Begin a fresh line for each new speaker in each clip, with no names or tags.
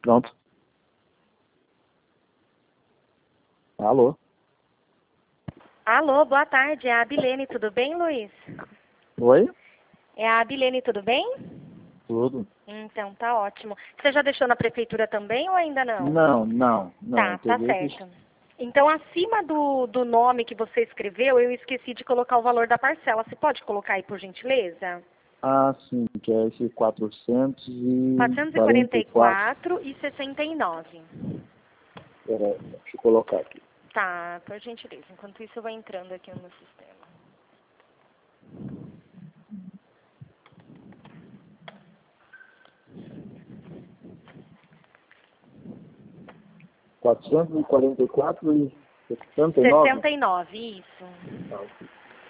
Pronto. Alô?
Alô, boa tarde. É a Abilene, tudo bem, Luiz?
Oi?
É a Abilene, tudo bem?
Tudo?
Então, tá ótimo. Você já deixou na prefeitura também ou ainda não?
Não.
Tá certo. Então, acima do nome que você escreveu, eu esqueci de colocar o valor da parcela. Você pode colocar aí, por gentileza?
Ah, sim, que é esse 444.
444,69.
Peraí, deixa eu colocar aqui.
Tá, por gentileza. Enquanto isso, eu vou entrando aqui no meu sistema.
444,69.
69, isso.
Tá, ok.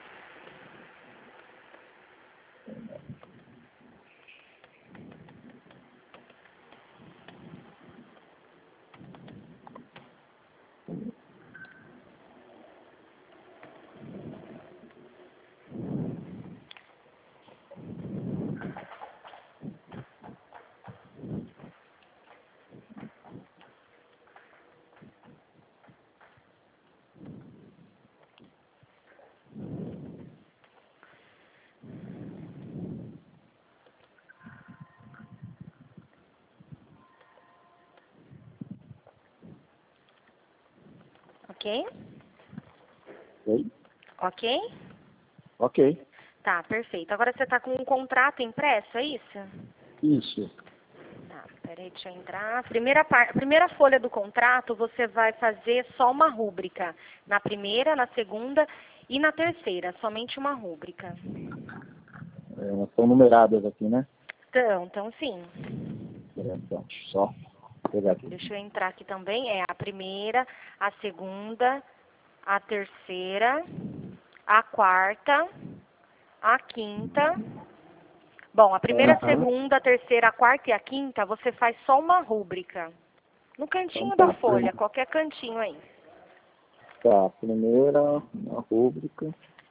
Ok?
Oi?
Ok?
Ok.
Tá, perfeito. Agora você tá com um contrato impresso, é isso?
Isso.
Tá, peraí, deixa eu entrar. Primeira folha do contrato, você vai fazer só uma rúbrica. Na primeira, na segunda e na terceira, somente uma rúbrica.
Elas estão numeradas aqui, né?
Então sim.
Peraí, então, só pegar aqui.
Deixa eu entrar aqui também. É a primeira, a segunda, a terceira, a quarta, a quinta. Bom, a primeira, a
Aham.
segunda, a terceira, a quarta e a quinta, você faz só uma rúbrica. No
Então
cantinho da
tá.
folha, qualquer cantinho aí.
Tá, primeira, uma rúbrica.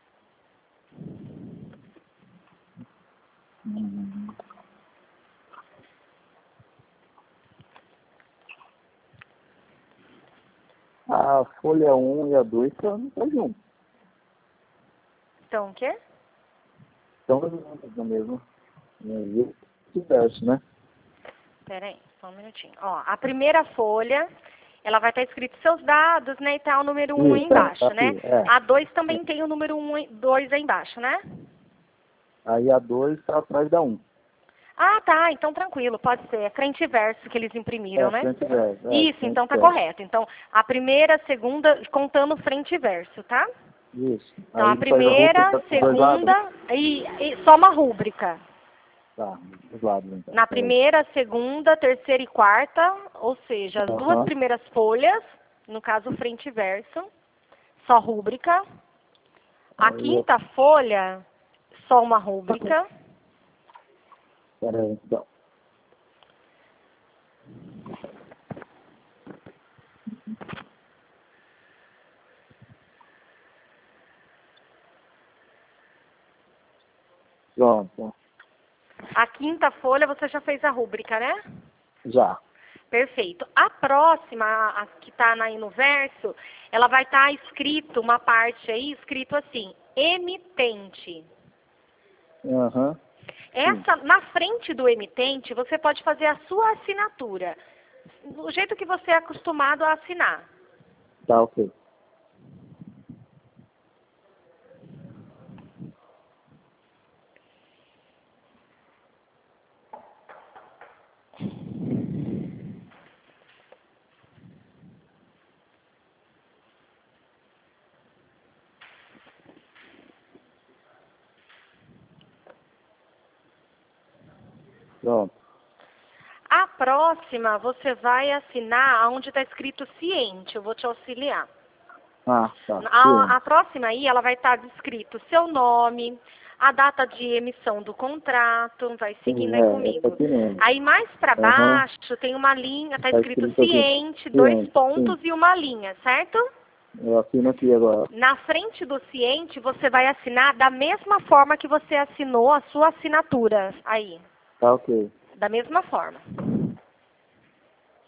Hum. A folha 1 e a 2 estão juntas.
Então, o quê?
Estão juntas no mesmo. No universo, né?
Pera aí, só um minutinho. Ó, a primeira folha, ela vai estar escrito seus dados, né, e tá o número 1 aí
Isso,
embaixo,
tá
né?
aqui, é.
A 2 também tem o número 1 e 2 aí embaixo, né?
Aí a 2 está atrás da 1.
Ah, tá, então tranquilo, pode ser. É frente e verso que eles imprimiram,
É,
né?
frente e verso. É,
Isso,
frente
então
e
tá
verso.
correto. Então, a primeira, a segunda, contando frente e verso, tá?
Isso.
Então, a
Aí faz a
primeira,
rúbrica dos dois lados?
segunda e só uma rúbrica.
Tá, dos lados então.
Na
Peraí.
primeira, segunda, terceira e quarta, ou seja, as duas
Aham.
primeiras folhas, no caso frente e verso, só rúbrica. A
Aí,
quinta folha, só uma rúbrica.
peraí, então. Pronto.
A quinta folha você já fez a rúbrica, né?
Já.
Perfeito. A próxima, a que está aí no verso, ela vai estar escrito, uma parte aí, escrito assim, emitente.
Aham. Sim.
Essa, na frente do emitente, você pode fazer a sua assinatura, do jeito que você é acostumado a assinar.
Tá, ok. Pronto.
A próxima, você vai assinar onde está escrito ciente, eu vou te auxiliar.
Ah, tá.
A próxima aí, ela vai estar escrito seu nome, a data de emissão do contrato, vai
Sim,
seguindo aí
essa
comigo.
aqui mesmo.
Aí mais para
Aham.
baixo tem uma linha, está
Tá
escrito
escrito aqui.
ciente, dois
Ciente,
pontos
sim.
e uma linha, certo?
Eu assino aqui agora.
Na frente do ciente, você vai assinar da mesma forma que você assinou a sua assinatura aí.
Tá, ok.
Da mesma forma.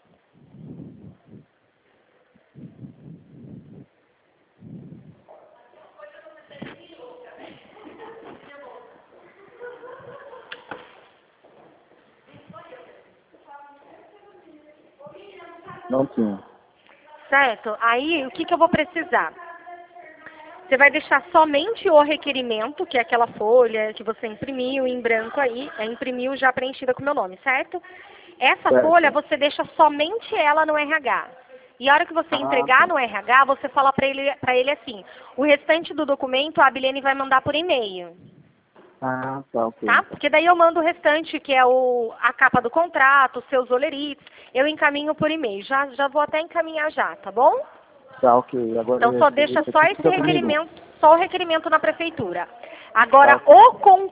Não tinha.
Certo? Aí, o que, que eu vou precisar? Você vai deixar somente o requerimento, que é aquela folha que você imprimiu em branco aí, imprimiu já preenchida com o meu nome, certo? Essa
Certo.
folha você deixa somente ela no RH. E a hora que você entregar no RH, você fala para ele assim, o restante do documento a Abilene vai mandar por e-mail.
Ah, tá, ok.
Tá? Porque daí eu mando o restante, que é a capa do contrato, os seus olerites, eu encaminho por e-mail. Já vou até encaminhar já, tá bom?
Tá, ok. Agora,
Então só deixa só esse
fica comigo.
requerimento, só o requerimento na prefeitura. Agora, o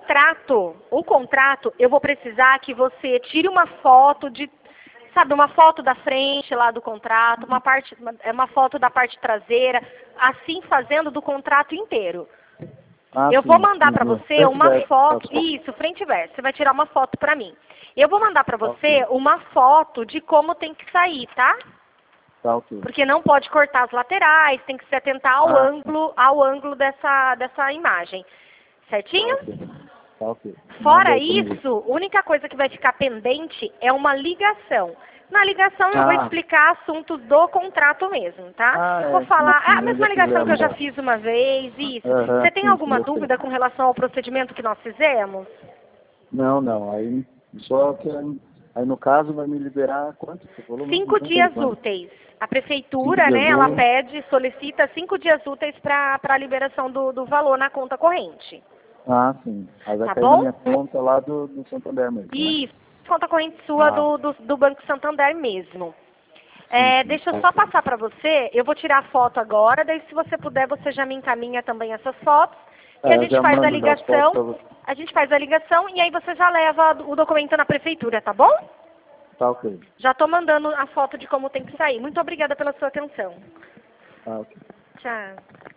contrato, eu vou precisar que você tire uma foto uma foto da frente lá do contrato, uma foto da parte traseira, assim fazendo do contrato inteiro.
Ah,
Eu
sim,
vou mandar
sim,
para
sim.
você
Frente e
uma
verso,
foto,
tá,
isso, frente e verso, você vai tirar uma foto para mim. Eu vou mandar para você
ok.
uma foto de como tem que sair, tá?
Tá, ok.
Porque não pode cortar as laterais, tem que se atentar ao ângulo dessa imagem. Certinho?
Tá, ok. Manda
Fora
aí comigo.
isso, a única coisa que vai ficar pendente é uma ligação. Na ligação eu vou
Ah.
explicar assuntos do contrato mesmo, tá? Vou falar, a mesma
Já
ligação que eu
fizemos,
já
já.
fiz uma vez, isso.
Aham,
Você tem
sim,
alguma
eu sei.
dúvida com relação ao procedimento que nós fizemos?
Não. Aí, só que aí no caso vai me liberar quanto? Você falou? Não
5
entendi
dias
quanto.
úteis. A
5
prefeitura,
dias
né, ela
úteis.
solicita 5 dias úteis para a liberação do valor na conta corrente.
Ah, sim. Aí vai
Tá
cair na
bom?
minha conta lá do Santander mesmo, né?
E conta corrente sua
Ah,
do Banco Santander mesmo.
sim.
Deixa eu só passar para você, eu vou tirar a foto agora, daí se você puder, você já me encaminha também essas fotos, que a
Eu
gente
já
faz a
mando das fotos pra
ligação,
você.
e aí você já leva o documento na prefeitura, tá bom?
Tá, ok.
Já estou mandando a foto de como tem que sair. Muito obrigada pela sua atenção.
Tá, ok.
Tchau.